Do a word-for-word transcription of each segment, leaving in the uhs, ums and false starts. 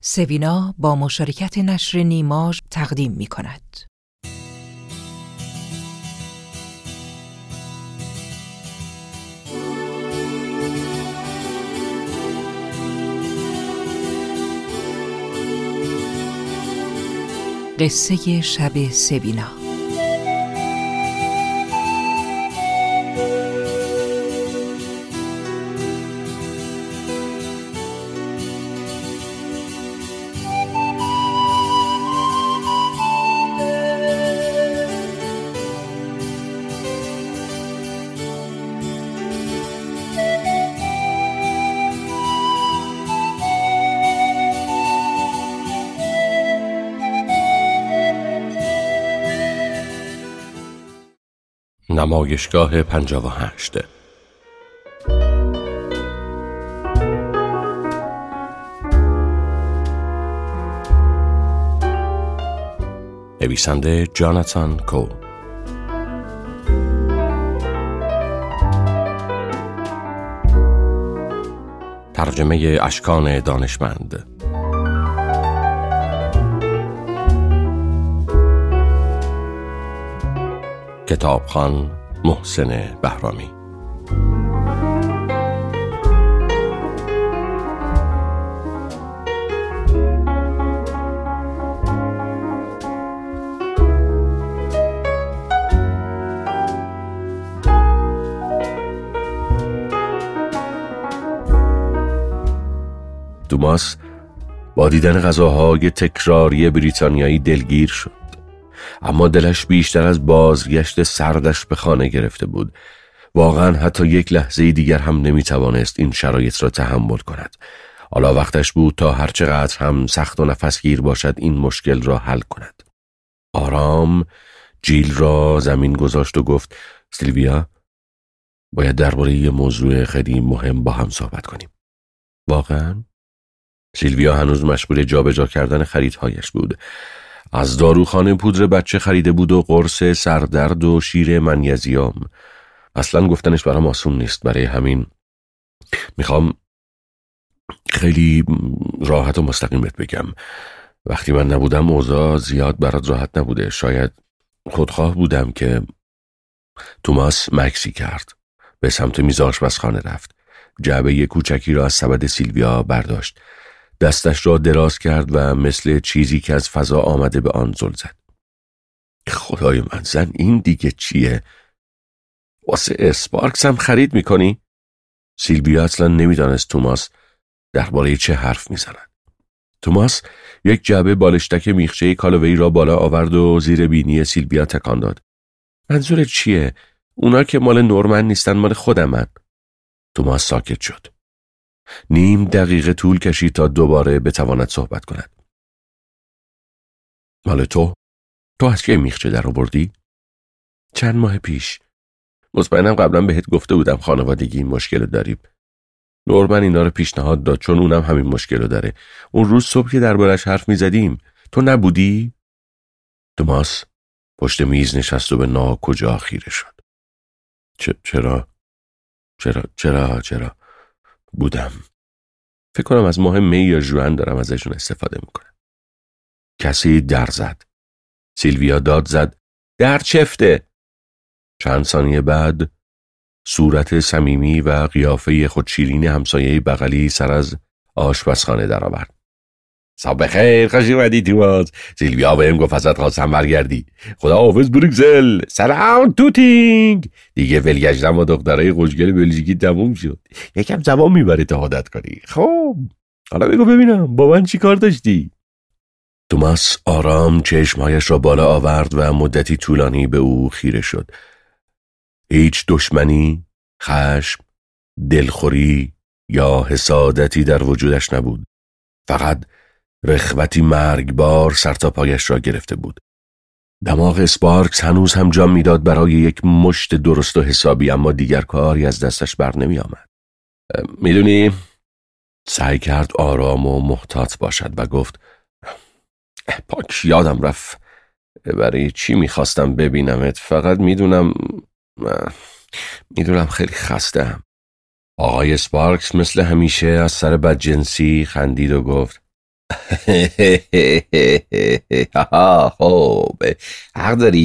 سوینا با مشارکت نشر نیماژ تقدیم می کند. قصه شب سوینا. نمایشگاه پنجاه و هشت. نویسنده جاناتان کو. ترجمه اشکان دانشمند. کتابخوان محسن بهرامی. توماس با دیدن غذاهای تکراری بریتانیایی دلگیر شد، اما دلش بیشتر از بازگشت سردش به خانه گرفته بود. واقعا حتی یک لحظه دیگر هم نمیتوانست این شرایط را تحمل کند. حالا وقتش بود تا هرچقدر هم سخت و نفسگیر باشد این مشکل را حل کند. آرام جیل را زمین گذاشت و گفت: سیلویا، باید درباره یه موضوع خیلی مهم با هم صحبت کنیم. واقعا؟ سیلویا هنوز مشغول جابجا کردن خریدهایش بود. از داروخانه پودر بچه خریده بود و قرص سردرد و شیر منیزیم. اصلا گفتنش برام آسون نیست، برای همین میخوام خیلی راحت و مستقیم بهت بگم. وقتی من نبودم اوضاع زیاد برات راحت نبوده. شاید خودخواه بودم که توماس مکسی کرد. به سمت میز آشپزخانه رفت. جعبه کوچکی را از سبد سیلویا برداشت. دستش را دراز کرد و مثل چیزی که از فضا آمده به آن زل زد. خدای من، زن این دیگه چیه؟ واسه اسپارکس هم خرید میکنی؟ سیلویا اصلا نمیدانست توماس درباره چه حرف میزند. توماس یک جعبه بالشتک میخچه کالوئی را بالا آورد و زیر بینی سیلویا تکان داد. منظور چیه؟ اونا که مال نورمن نیستن، مال خودمن. توماس ساکت شد. نیم دقیقه طول کشید تا دوباره بتواند صحبت کند. مال تو؟ تو از کی میخچه در آوردی؟ چند ماه پیش. مطمئنم قبلا بهت گفته بودم خانوادگی این مشکل داریم. نورمن اینا رو پیشنهاد داد چون اونم همین مشکل داره. اون روز صبح که دربارش حرف میزدیم تو نبودی؟ توماس پشت میز نشست و به ناکجا خیره شد. چ- چرا؟ چرا؟ چرا؟ چرا؟ بودم. فکر کنم از ماه می یا ژوئن دارم ازشون استفاده میکنم. کسی در زد. سیلویا داد زد: در چفته. چند ثانیه بعد صورت صمیمی و قیافه خودشیرین همسایه بغلی سر از آشپزخانه در آورد. صبح خیر، خوش اومدی توماس. سیلویا بهم گفت ازت خواستم برگردی. خدا حافظ بروکسل. سلام توتینگ. دیگه ولگشتم و دخترای خوشگل بلژیکی تموم شد. یکم زمان میبره تا عادت کنی. خب حالا بگو ببینم با من چی کار داشتی؟ توماس آرام چشمهایش را بالا آورد و مدتی طولانی به او خیره شد. هیچ دشمنی، خشم، دلخوری یا حسادتی در وجودش نبود. فقط رغبتی مرگبار سر تا پایش را گرفته بود. دماغ اسپارکس هنوز هم جا میداد برای یک مشت درست و حسابی، اما دیگر کاری از دستش بر نمی آمد. میدونی، سعی کرد آرام و محتاط باشد و گفت: پاک یادم رفت برای چی میخواستم ببینمت. فقط میدونم میدونم خیلی خسته‌ام. آقای اسپارکس مثل همیشه از سر بدجنسی خندید و گفت: خب حق داری.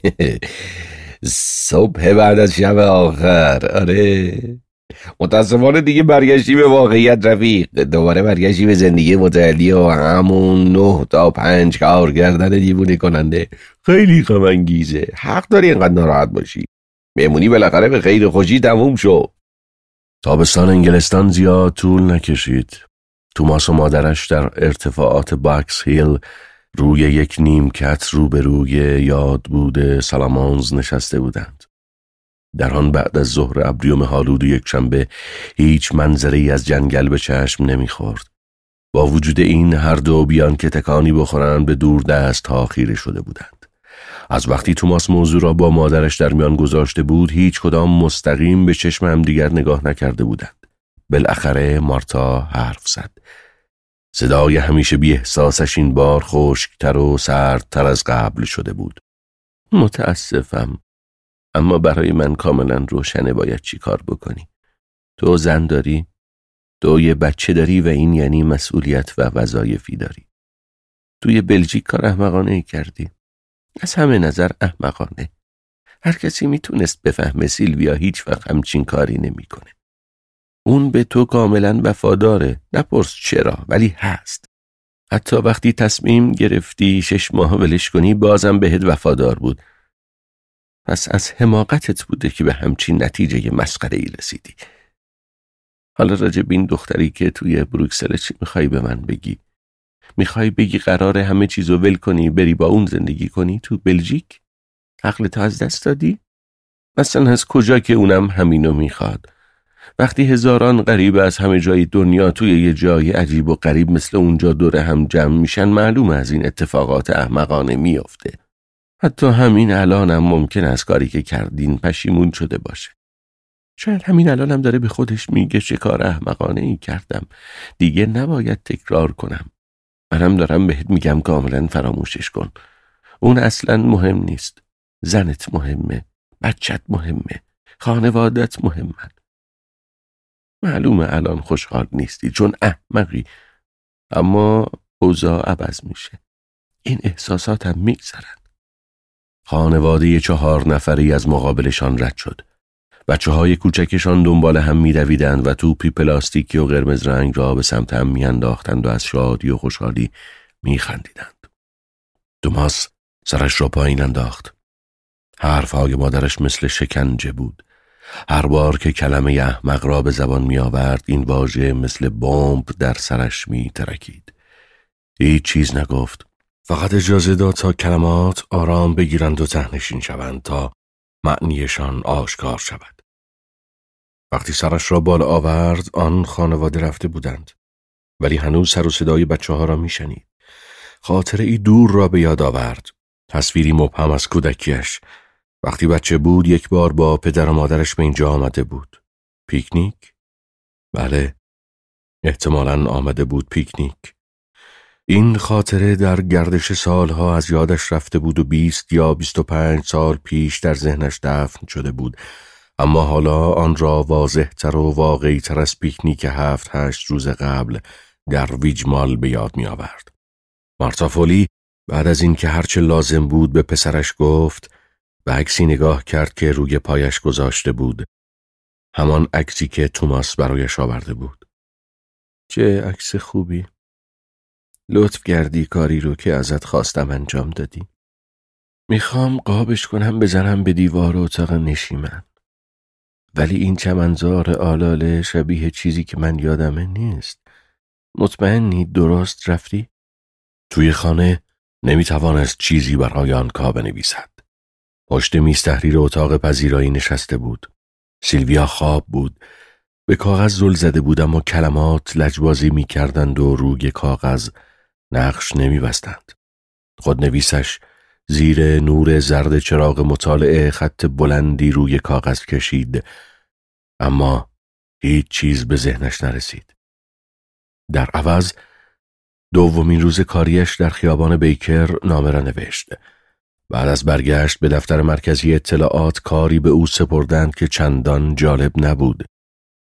صبح بعد از شب آخر. آره متاسفانه دیگه برگشتی به واقعیت رفیق. دوباره برگشتی به زندگی متعلی و همون نه تا پنج کار کردن دیوونه کننده. خیلی غم انگیزه. حق داری اینقدر ناراحت باشی. مهمونی بالاخره به خیر خوشی تموم شد. تابستان انگلستان زیاد طول نکشید. توماس و مادرش در ارتفاعات باکس هیل روی یک نیمکت روبروی یاد بوده سالامونز نشسته بودند. در آن بعد از ظهر ابریوم هالود و یک شنبه هیچ منظری از جنگل به چشم نمیخورد. با وجود این هر دو بیان که تکانی بخورند به دور دست ها خیره شده بودند. از وقتی توماس موضوع را با مادرش در میان گذاشته بود هیچ کدام مستقیم به چشم هم دیگر نگاه نکرده بودند. بالاخره مارتا حرف زد. صدای همیشه بی احساسش این بار خشکتر و سردتر از قبل شده بود. متاسفم، اما برای من کاملا روشنه باید چی کار بکنی. تو زن داری، تو یه بچه داری و این یعنی مسئولیت و وظایفی داری. توی بلژیک کار احمقانه ای کردی. از همه نظر احمقانه. هر کسی میتونست بفهمه سیلویا هیچ وقت همچین کاری نمیکنه. اون به تو کاملا وفاداره. نپرس چرا، ولی هست. حتی وقتی تصمیم گرفتی شش ماه ولش کنی بازم بهت وفادار بود. پس از حماقتت بوده که به همچین نتیجه مسخره‌ای رسیدی. حالا راجب این دختری که توی بروکسل چی میخوای به من بگی؟ میخوای بگی قراره همه چیزو ول کنی بری با اون زندگی کنی تو بلژیک؟ عقلتو از دست دادی؟ مثلا از کجا که اونم همینو میخواد؟ وقتی هزاران غریبه از همه جای دنیا توی یه جای عجیب و غریب مثل اونجا دور هم جمع میشن معلومه از این اتفاقات احمقانه میافته. حتی همین الان هم ممکن است کاری که کردین پشیمون شده باشه. شاید همین الان هم داره به خودش میگه چه کار احمقانه ای کردم. دیگه نباید تکرار کنم. منم دارم بهت میگم کاملا فراموشش کن. اون اصلا مهم نیست. زنت مهمه. بچت مهمه. خانوادت مهمه. معلومه الان خوشحال نیستی چون احمقی. اما اوضاع عوض میشه. این احساسات هم میگذرن. خانواده چهار نفری از مقابلشان رد شد. بچه های کوچکشان دنبال هم می دویدند و توپی پلاستیکی و قرمز رنگ را به سمت هم می انداختند و از شادی و خوشحالی می خندیدند. توماس سرش را پایین انداخت. حرفهای مادرش مثل شکنجه بود. هر بار که کلمه احمق را به زبان می آورد این واژه مثل بمب در سرش می ترکید. هیچ چیز نگفت. فقط اجازه داد تا کلمات آرام بگیرند و تهنشین شوند تا معنیشان آشکار شود. وقتی سرش را بالا آورد آن خانواده رفته بودند. ولی هنوز سر و صدای بچه ها را می شنید. خاطره ای دور را به یاد آورد. تصویری مبهم از کودکیش. وقتی بچه بود یک بار با پدر و مادرش به اینجا آمده بود. پیکنیک؟ بله، احتمالاً آمده بود پیکنیک. این خاطره در گردش سالها از یادش رفته بود و بیست یا بیست و پنج سال پیش در ذهنش دفن شده بود. اما حالا آن را واضح تر و واقعی تر از پیکنیک هفت هشت روز قبل در ویجمال به یاد می آورد. مارتا فولی بعد از این که هرچه لازم بود به پسرش گفت به عکسی نگاه کرد که روی پایش گذاشته بود. همان عکسی که توماس برایش آورده بود. چه عکس خوبی. لطف کردی کاری رو که ازت خواستم انجام دادی. میخوام قابش کنم بزنم به دیوار اتاق نشیمن. ولی این چمنزار آلاله شبیه چیزی که من یادمه نیست. مطمئنی درست رفتی؟ توی خانه نمیتوانست چیزی برای آنکا بنویسد. پشت میز تحریر اتاق پذیرایی نشسته بود. سیلویا خواب بود. به کاغذ زل زده بود اما کلمات لجبازی میکردند و روی کاغذ نقش نمیبستند. خودنویسش زیر نور زرد چراغ مطالعه خط بلندی روی کاغذ کشید، اما هیچ چیز به ذهنش نرسید. در عوض دومین روز کاریش در خیابان بیکر نامه را نوشت. بعد از برگشت به دفتر مرکزی اطلاعات کاری به او سپردند که چندان جالب نبود.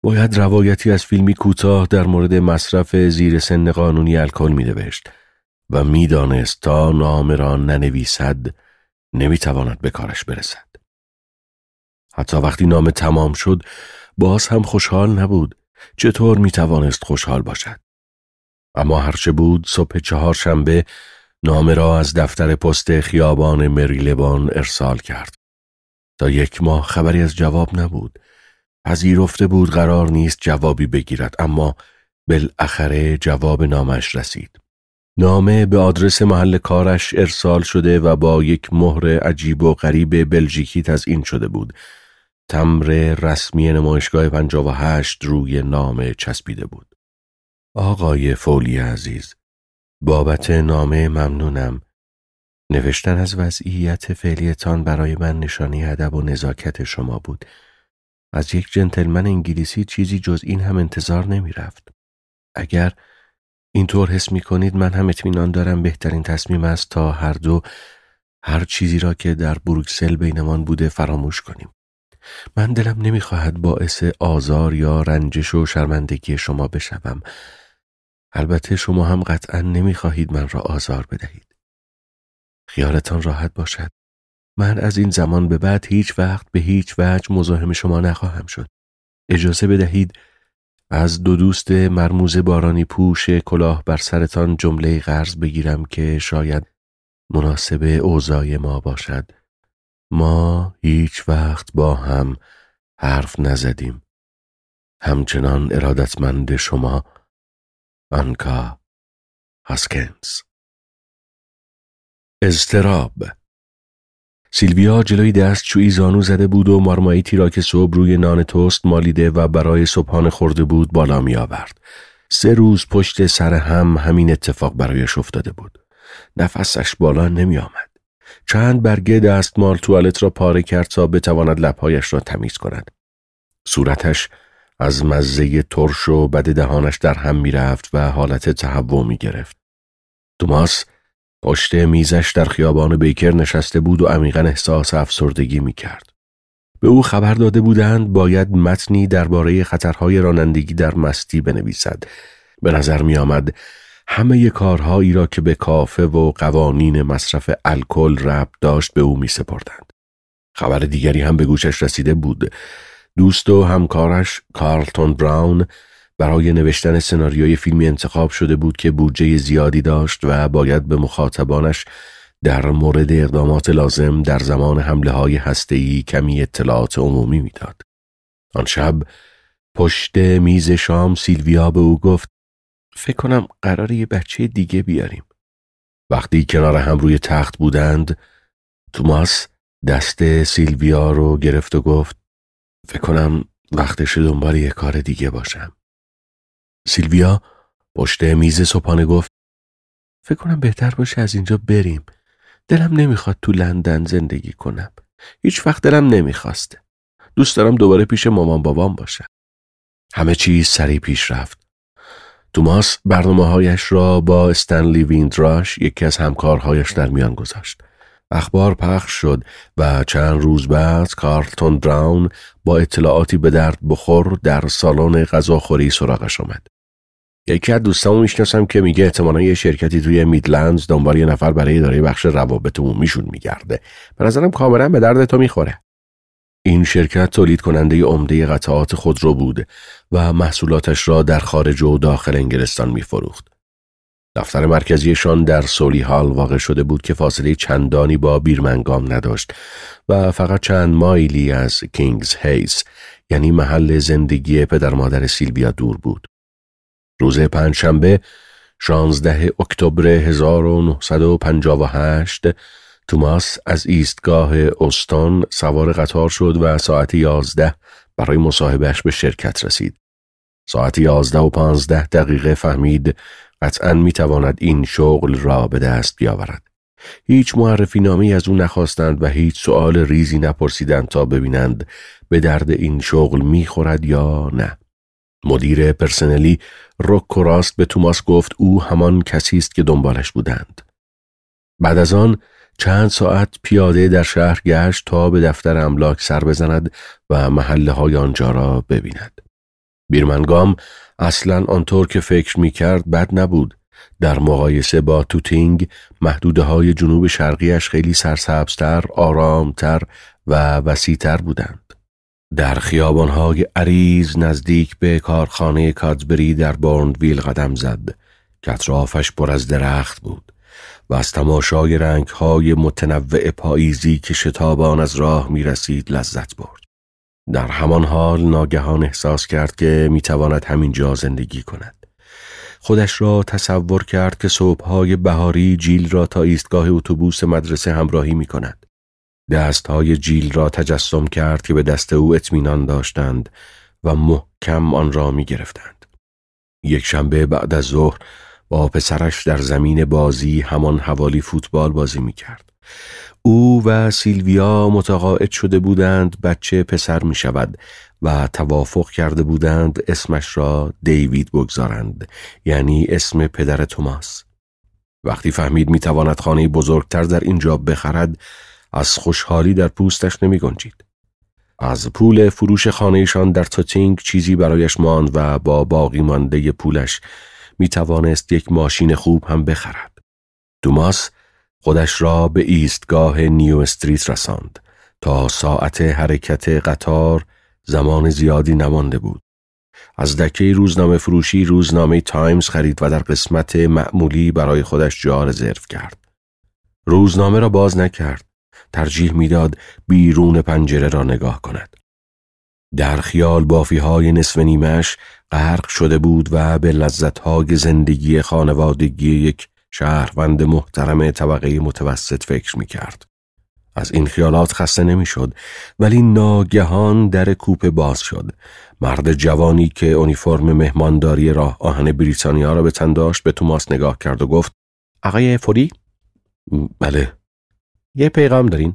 باید روایتی از فیلمی کوتاه در مورد مصرف زیر سن قانونی الکل می‌نوشت و می‌دانست تا نامه را ننویسد نمی‌تواند به کارش برسد. حتی وقتی نامه تمام شد باز هم خوشحال نبود. چطور می‌توانست خوشحال باشد؟ اما هرچه بود صبح چهارشنبه نامه را از دفتر پست خیابان مریلبان ارسال کرد. تا یک ماه خبری از جواب نبود. پذیرفته بود قرار نیست جوابی بگیرد، اما بالاخره جواب نامش رسید. نامه به آدرس محل کارش ارسال شده و با یک مهر عجیب و غریب بلژیکی تزیین شده بود. تمبر رسمی نمایشگاه پنجاه و هشت روی نامه چسبیده بود. آقای فولی عزیز، بابت نامه ممنونم. نوشتن از وضعیت فعلیتان برای من نشانی ادب و نزاکت شما بود. از یک جنتلمن انگلیسی چیزی جز این هم انتظار نمی رفت. اگر اینطور حس می کنید من هم اطمینان دارم بهترین تصمیم است تا هر دو هر چیزی را که در بروکسل بینمان بوده فراموش کنیم. من دلم نمی خواهد باعث آزار یا رنجش و شرمندگی شما بشوم. البته شما هم قطعا نمی خواهید من را آزار بدهید. خیالتان راحت باشد. من از این زمان به بعد هیچ وقت به هیچ وجه مزاحم شما نخواهم شد. اجازه بدهید از دو دوست مرموز بارانی پوش کلاه بر سرتان جمله قرض بگیرم که شاید مناسب اوضاع ما باشد. ما هیچ وقت با هم حرف نزدیم. همچنان ارادتمند شما، آنکا هاسکنز. اضطراب. سیلویا جلوی دستشویی زانو زده بود و مارمایتی را که صبح روی نان توست مالیده و برای صبحانه خورده بود بالا می آورد. سه روز پشت سر هم همین اتفاق برایش افتاده بود. نفسش بالا نمی آمد. چند برگه دستمال توالت را پاره کرد تا بتواند لبهایش را تمیز کند. صورتش از مزه ترش و بد دهانش در هم می رفت و حالت تهوع می گرفت. توماس پشت میزش در خیابان بیکر نشسته بود و عمیقاً احساس افسردگی می کرد. به او خبر داده بودند باید متنی درباره خطرهای رانندگی در مستی بنویسد. به نظر می آمد همه کارهایی را که به کافه و قوانین مصرف الکل ربط داشت به او می سپردند. خبر دیگری هم به گوشش رسیده بود. دوست و همکارش کارلتون براون برای نوشتن سناریوی فیلمی انتخاب شده بود که بودجه زیادی داشت و باید به مخاطبانش در مورد اقدامات لازم در زمان حمله های هسته‌ای کمی اطلاعات عمومی میداد. آن شب پشت میز شام سیلویا به او گفت فکر کنم قراره یه بچه دیگه بیاریم. وقتی کنار هم روی تخت بودند توماس دست سیلویا رو گرفت و گفت فکر کنم وقتش دنبال یه کار دیگه باشم. سیلویا پشت میز صبحانه گفت فکر کنم بهتر باشه از اینجا بریم. دلم نمیخواد تو لندن زندگی کنم. هیچ وقت دلم نمیخواسته. دوست دارم دوباره پیش مامان بابام باشم. همه چیز سریع پیش رفت. توماس برنامه‌هایش را با استنلی ویندراش یکی از همکارهایش در میان گذاشت. اخبار پخش شد و چند روز بعد کارلتون براون با اطلاعاتی به درد بخور در سالن غذاخوری سراغش آمد. یکی از دوستامو میشناسم که میگه احتمالاً یه شرکتی توی میدلندز دنبال یه نفر برای اداره بخش روابط عمومیشون میگرده. به نظرم کاملاً به درد تو میخوره. این شرکت تولید کننده عمده قطعات خودرو بود و محصولاتش را در خارج و داخل انگلستان میفروخت. دفتر مرکزیشان در سولی هال واقع شده بود که فاصله چندانی با بیرمنگام نداشت و فقط چند مایلی از کینگز هیز یعنی محل زندگی پدر مادر سیلویا دور بود. روز پنجشنبه شانزده اکتبر هزار و نهصد و پنجاه و هشت توماس از ایستگاه اوستون سوار قطار شد و ساعت یازده برای مصاحبهش به شرکت رسید. ساعت یازده و پانزده دقیقه فهمید قطعاً میتواند این شغل را به دست بیاورد. هیچ معرفی نامی از او نخواستند و هیچ سؤال ریزی نپرسیدند تا ببینند به درد این شغل میخورد یا نه. مدیر پرسنلی رک و راست به توماس گفت او همان کسی است که دنبالش بودند. بعد از آن چند ساعت پیاده در شهر گشت تا به دفتر املاک سر بزند و محله های آنجا را ببیند. بیرمنگام اصلاً آنطور که فکر می کرد بد نبود. در مقایسه با توتینگ محدوده های جنوب شرقیش خیلی سرسبزتر، آرامتر و وسیع‌تر بودند. در خیابانهای عریض نزدیک به کارخانه کادبری در بورنویل قدم زد که اطرافش پر از درخت بود و از تماشای رنگهای متنوع پاییزی که شتابان از راه می رسید لذت برد. در همان حال ناگهان احساس کرد که می تواند همینجا زندگی کند. خودش را تصور کرد که صبحهای بهاری جیل را تا ایستگاه اتوبوس مدرسه همراهی می کند. دستهای جیل را تجسم کرد که به دست او اطمینان داشتند و محکم آن را می گرفتند. یک شنبه بعد از ظهر با پسرش در زمین بازی همان حوالی فوتبال بازی می کرد. او و سیلویا متقاعد شده بودند بچه پسر می شود و توافق کرده بودند اسمش را دیوید بگذارند، یعنی اسم پدر توماس. وقتی فهمید می تواند خانه بزرگتر در اینجا بخرد، از خوشحالی در پوستش نمی گنجید. از پول فروش خانهشان در توتینگ چیزی برایش ماند و با باقی مانده پولش می توانست یک ماشین خوب هم بخرد. توماس خودش را به ایستگاه نیو استریت رساند. تا ساعت حرکت قطار زمان زیادی نمانده بود. از دکه روزنامه فروشی روزنامه تایمز خرید و در قسمت معمولی برای خودش جا رزرو کرد. روزنامه را باز نکرد. ترجیح میداد بیرون پنجره را نگاه کند. در خیال بافی‌های نصف نیمه‌اش غرق شده بود و به لذت‌های زندگی خانوادگی یک شهروند محترم طبقه متوسط فکر می‌کرد. از این خیالات خسته نمی‌شد، ولی ناگهان در کوپه باز شد. مرد جوانی که اونیفرم مهمانداری راه آهن بریتانیا را به تن داشت به توماس نگاه کرد و گفت: آقای فوری؟ بله. یه پیغام دارین؟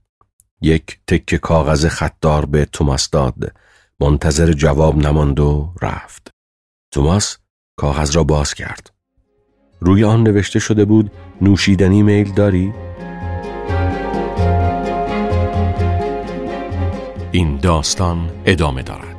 یک تکه کاغذ خطدار به توماس داد. منتظر جواب نماند و رفت. توماس کاغذ را باز کرد. روی آن نوشته شده بود: نوشیدنی میل داری؟ این داستان ادامه دارد.